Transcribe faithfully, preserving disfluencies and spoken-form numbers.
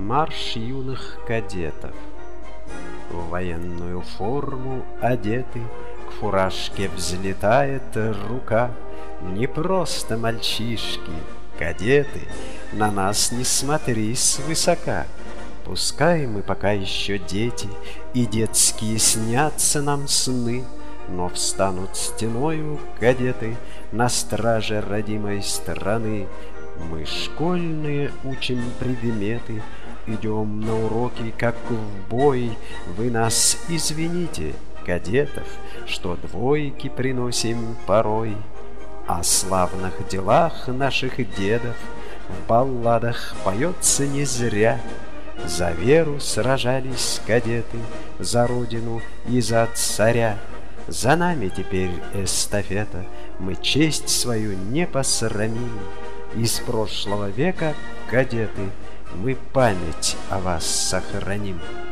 марш юных кадетов. В военную форму одеты, к фуражке взлетает рука. Не просто мальчишки, кадеты, на нас не смотри свысока. Пускай мы пока еще дети, и детские снятся нам сны, но встанут стеною кадеты на страже родимой страны. Мы школьные учим предметы, идем на уроки, как в бой. Вы нас извините, кадетов, что двойки приносим порой. О славных делах наших дедов в балладах поется не зря. За веру сражались кадеты, за родину и за царя. За нами теперь эстафета, мы честь свою не посрамим. Из прошлого века, кадеты, мы память о вас сохраним.